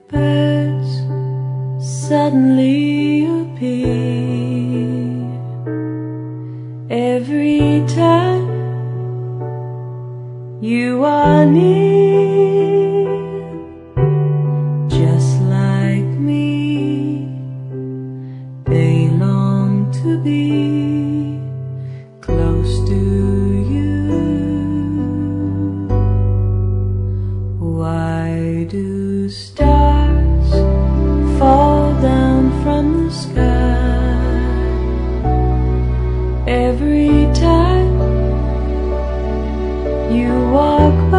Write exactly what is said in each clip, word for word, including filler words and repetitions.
Birds suddenly appear every time you are near. Just like me, they long to be close to you. Why do stars fall down from the sky every time you walk by?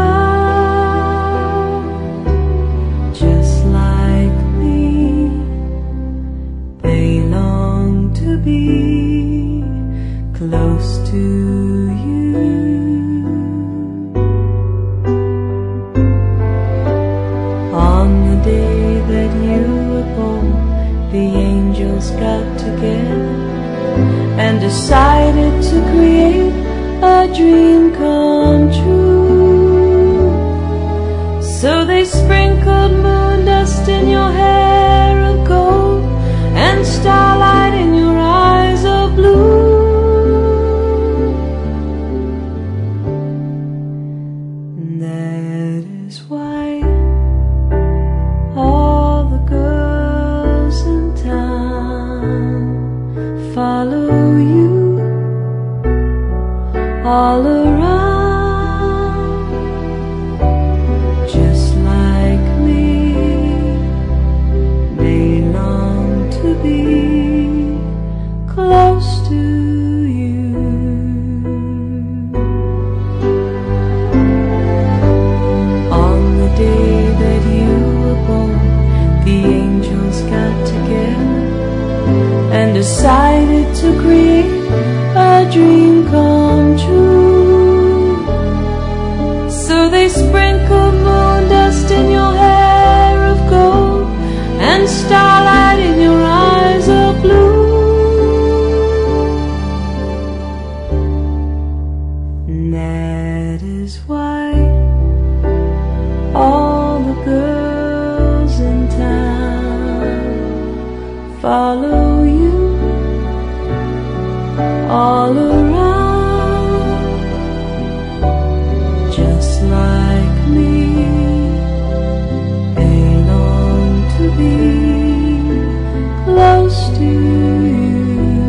Just like me, they long to be close to you. On the day that you were born, the angels got together and decided to create a dream come true. So they sprinkled moon dust in your hair of gold and starlight in your eyes of blue. And that is why all the girls in town follow you all around. Just like me, they long to be close to you. On the day that you were born, the angels got together and decided to create a dream come true. So they sprinkled moon dust in your hair of gold and starlight in your eyes of blue. And that is why all the girls in town follow you all around. Just like me, they long to be close to you.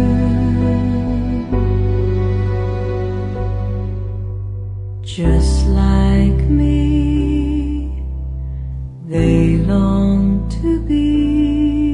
Just like me, they long to be